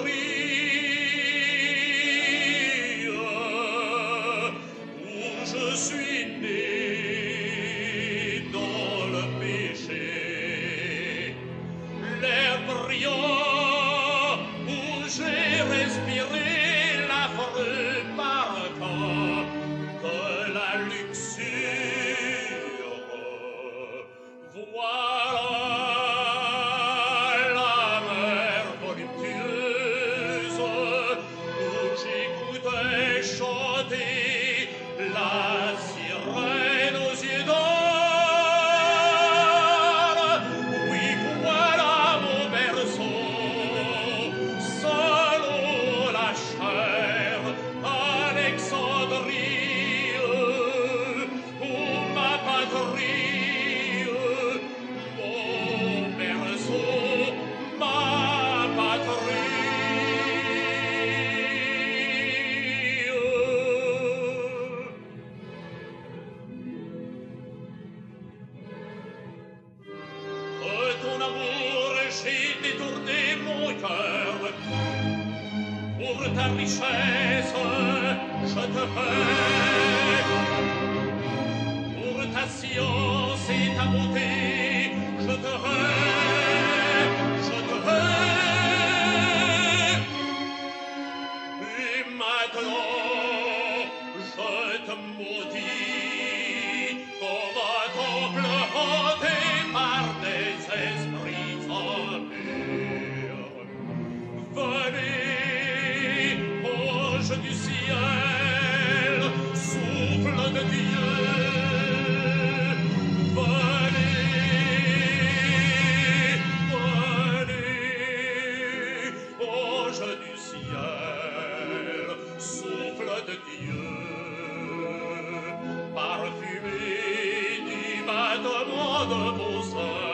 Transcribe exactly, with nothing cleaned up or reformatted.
où je suis né dans le péché, l'air brillant où j'ai respiré l'affreux parfum de la luxure. Voilà la mer voluptueuse où j'écoutais chanter la sirène aux yeux d'or. Oui, voilà mon berceau, seul au la chair, Alexandrie, où ma patrie, mon berceau, ma patrie. De ton amour j'ai détourné mon cœur, pour ta richesse je te hais, pour ta science et ta beauté je te hais, je te hais. Et maintenant je te maudis comme un temple hanté par des esprits impurs. Venez, ange du ciel, souffle de Dieu. Venez, venez, ange du ciel, souffle de Dieu. Parfumé du battement de vos ailes,